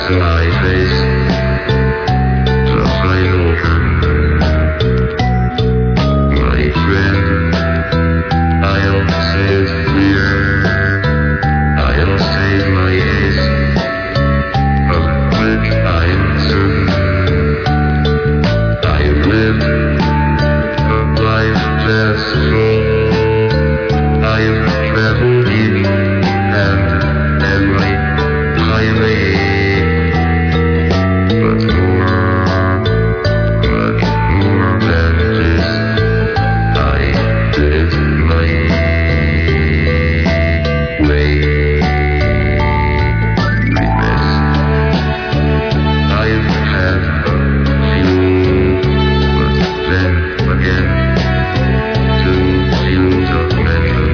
I face the final curtain. My friend, I'll say it clear. I'll state my case, of which I'm certain. I've lived a life that's full. I've traveled each and every highway, but much more than this, I did it my way. I've had a few, but then again, too few to mention.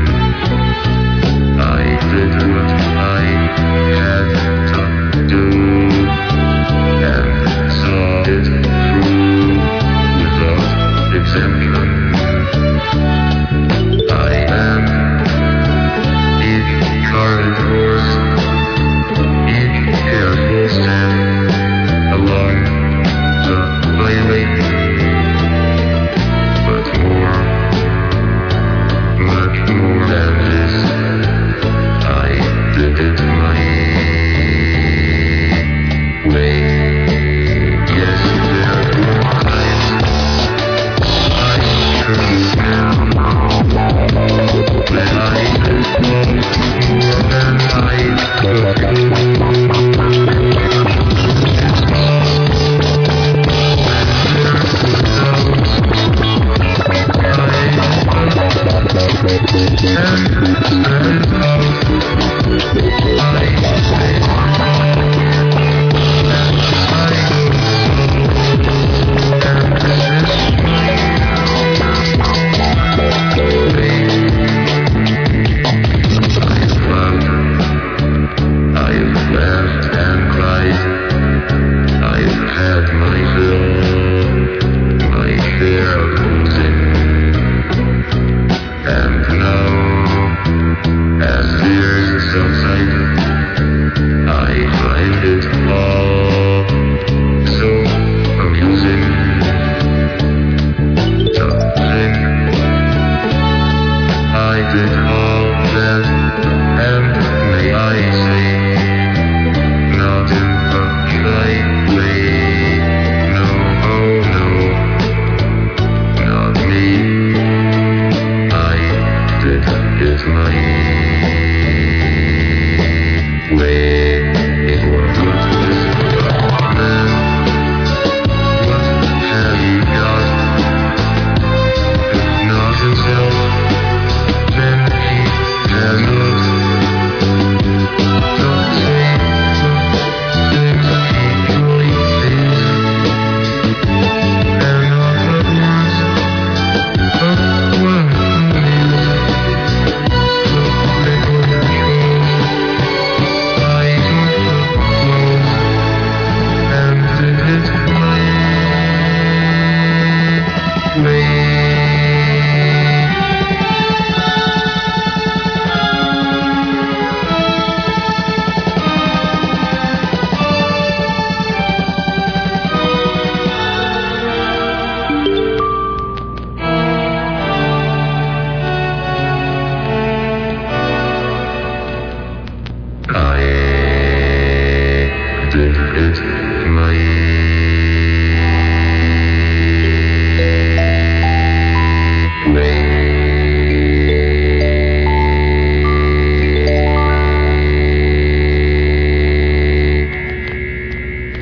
I did what I had to do, and saw it through without exemption. I am each charted course, each careful step along the highway, but much more than this, I did it my way. Yes, there were times I turned down when I did more than I could do. I've laughed and cried. I've had my fill, my share of losing. And now, as tears subside, I find it all so amusing to think I did all that, and may I say, not in a shy way. No, oh no, not me. I did it my way. It was good this man. What have you got? If not himself, then he has not. Don't say the things he truly is, and not the words of one who is. The record shows I took the blows and did it my way. I did it my